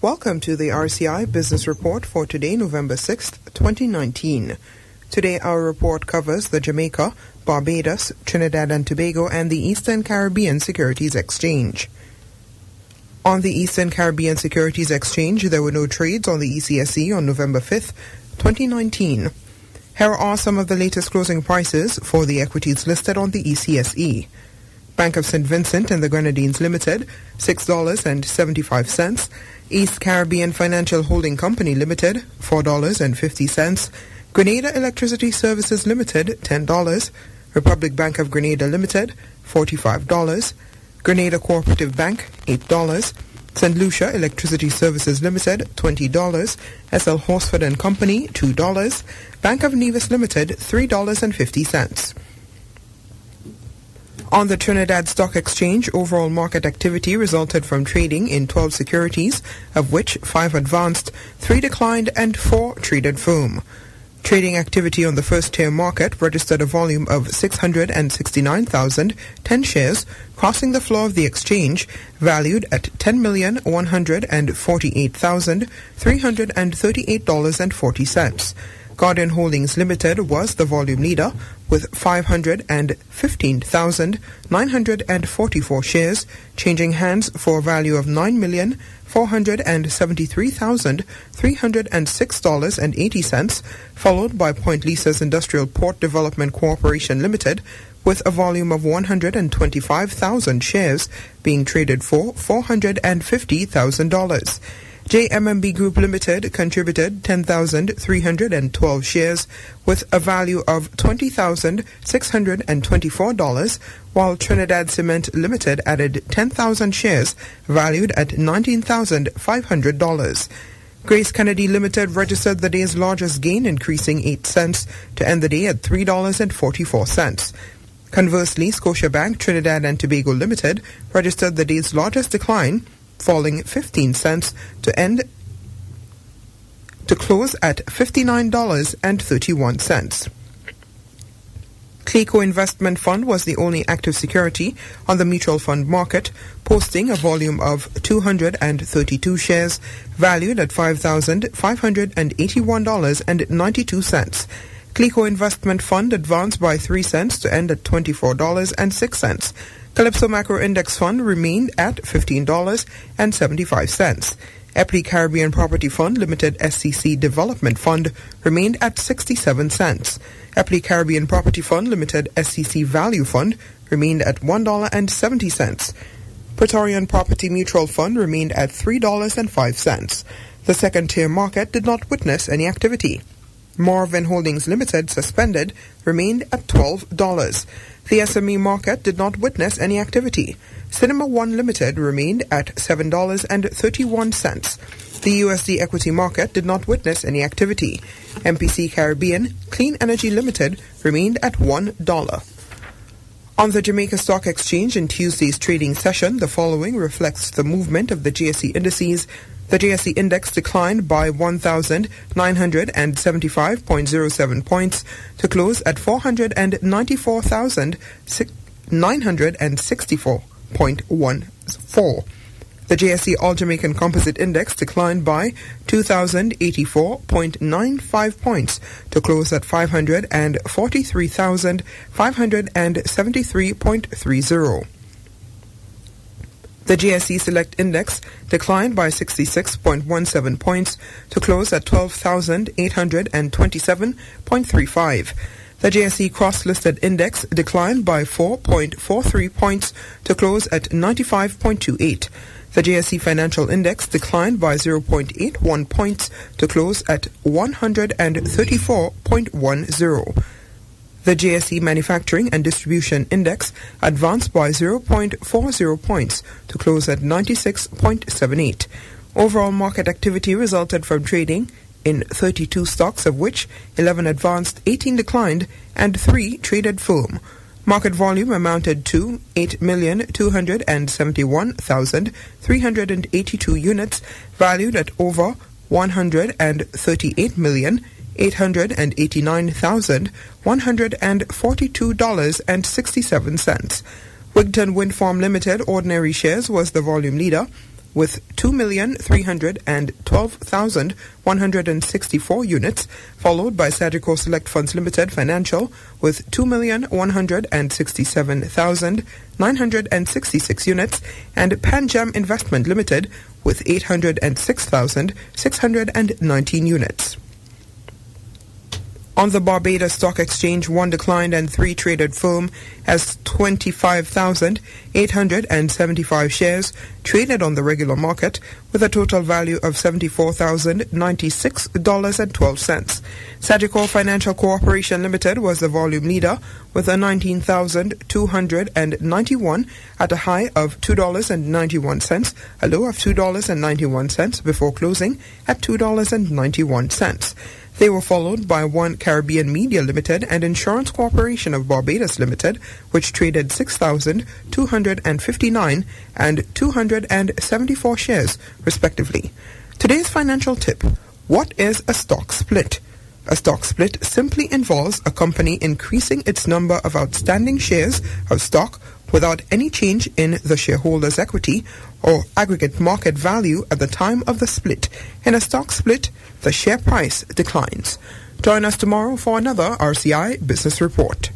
Welcome to the RCI Business Report for today, November 6th, 2019. Today our report covers the Jamaica, Barbados, Trinidad and Tobago and the Eastern Caribbean Securities Exchange. On the Eastern Caribbean Securities Exchange, there were no trades on the ECSE on November 5th, 2019. Here are some of the latest closing prices for the equities listed on the ECSE. Bank of St. Vincent and the Grenadines Limited, $6.75. East Caribbean Financial Holding Company Limited, $4.50. Grenada Electricity Services Limited, $10. Republic Bank of Grenada Limited, $45. Grenada Cooperative Bank, $8. St. Lucia Electricity Services Limited, $20. SL Horsford and Company, $2. Bank of Nevis Limited, $3.50. On the Trinidad Stock Exchange, overall market activity resulted from trading in 12 securities, of which 5 advanced, 3 declined, and 4 traded firm. Trading activity on the first-tier market registered a volume of 669,010 shares, crossing the floor of the exchange, valued at $10,148,338.40. Guardian Holdings Limited was the volume leader with 515,944 shares, changing hands for a value of $9,473,306.80, followed by Point Lisa's Industrial Port Development Corporation Limited with a volume of 125,000 shares being traded for $450,000. JMMB Group Limited contributed 10,312 shares with a value of $20,624, while Trinidad Cement Limited added 10,000 shares valued at $19,500. Grace Kennedy Limited registered the day's largest gain, increasing 8 cents to end the day at $3.44. Conversely, Scotiabank Trinidad and Tobago Limited registered the day's largest decline, falling 15 cents to close at $59.31. CLECO Investment Fund was the only active security on the mutual fund market, posting a volume of 232 shares valued at $5,581.92. CLECO Investment Fund advanced by 3 cents to end at $24.06. Calypso Macro Index Fund remained at $15.75. Epley Caribbean Property Fund Limited SCC Development Fund remained at 67 cents. Epley Caribbean Property Fund Limited SCC Value Fund remained at $1.70. Praetorian Property Mutual Fund remained at $3.05. The second-tier market did not witness any activity. Marvin Holdings Limited, suspended, remained at $12. The SME market did not witness any activity. Cinema One Limited remained at $7.31. The USD equity market did not witness any activity. MPC Caribbean Clean Energy Limited remained at $1. On the Jamaica Stock Exchange in Tuesday's trading session, the following reflects the movement of the JSE indices. The JSE index declined by 1,975.07 points to close at 494,964.14. The JSE All Jamaican Composite Index declined by 2,084.95 points to close at 543,573.30. The JSE Select Index declined by 66.17 points to close at 12,827.35. The JSE Cross-Listed Index declined by 4.43 points to close at 95.28. The JSE Financial Index declined by 0.81 points to close at 134.10. The JSE Manufacturing and Distribution Index advanced by 0.40 points to close at 96.78. Overall market activity resulted from trading in 32 stocks, of which 11 advanced, 18 declined, and 3 traded firm. Market volume amounted to 8,271,382 units, valued at over $138,889,142.67. Wigton Wind Farm Limited ordinary shares was the volume leader with 2,312,164 units, followed by Sagicor Select Funds Limited Financial with 2,167,966 units, and Panjam Investment Limited with 806,619 units. On the Barbados Stock Exchange, 1 declined and 3 traded firm as 25,875 shares traded on the regular market with a total value of $74,096.12. Sagicor Financial Corporation Limited was the volume leader with a 19,291 at a high of $2.91, a low of $2.91 before closing at $2.91. They were followed by One Caribbean Media Limited and Insurance Corporation of Barbados Limited, which traded 6,259 and 274 shares, respectively. Today's financial tip: what is a stock split? A stock split simply involves a company increasing its number of outstanding shares of stock without any change in the shareholders' equity or aggregate market value at the time of the split. In a stock split, the share price declines. Join us tomorrow for another RCI Business Report.